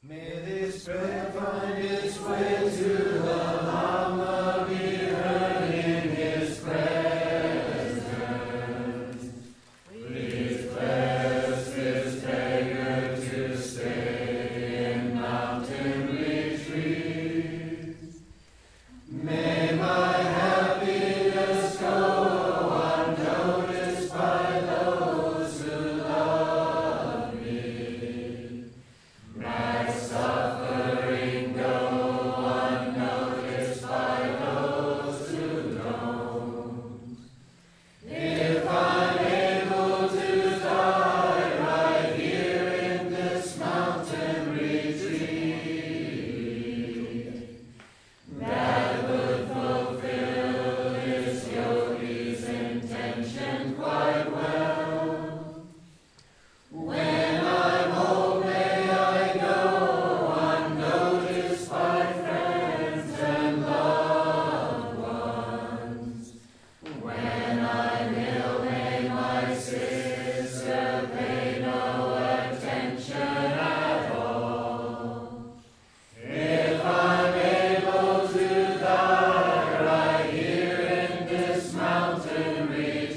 May this prayer find its way to the Lama, be heard in his presence. Please bless this beggar to stay in mountain retreat. May my happiness go unnoticed by those who love me. My suffering go unnoticed by those who don't. If I'm able to die right here in this mountain retreat, that would fulfill this yogi's intention quite well. When I'm old, may I go unnoticed by friends and loved ones. When I'm ill, may my sister pay no attention at all. If I'm able to die right here in this mountain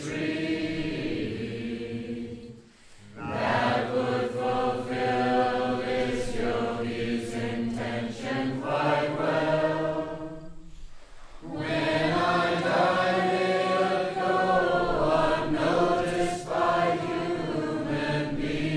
retreat, that would fulfill this yogi's intention quite well. When I die, may I go unnoticed by human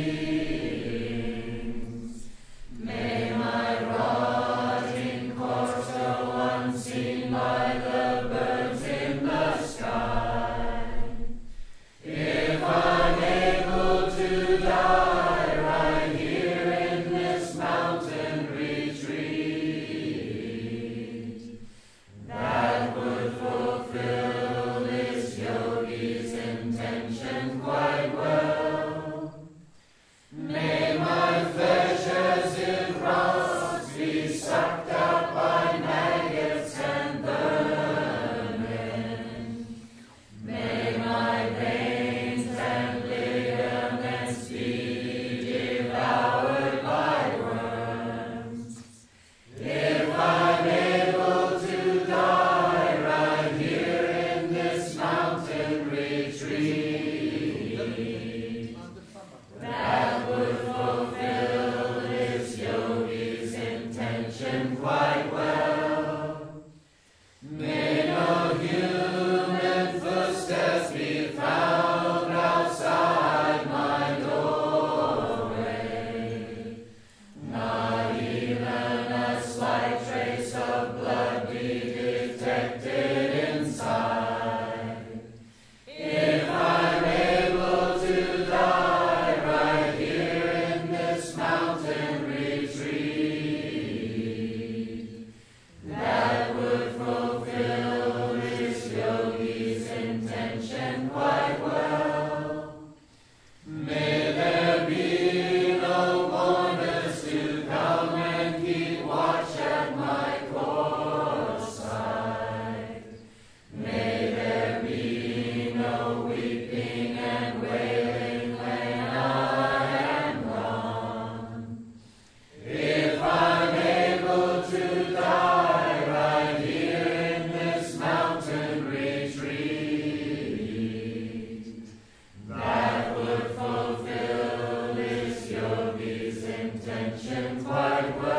beings. May my rotting corpse go unseen by the birds in the sky. If I'm able to die right here in this mountain retreat, that would fulfill this yogi's intention quite well. May my flesh as it rots be sucked out by maggots and vermin. May my veins and ligaments be devoured by worms. If I'm able to die right here in this mountain retreat, that would fulfill this yogi's intention quite well. May no human footsteps be found outside my doorway, not even a slight trace of blood be detected inside. If I'm able to die right here in this mountain retreat, that would fulfill this yogi's intention quite well. May there be no mourners to come and keep watch at my corpse side. May there be no weeping and wailing when I am gone. If I'm able to die right here in this mountain retreat, that would fulfill this yogi's intention quite well.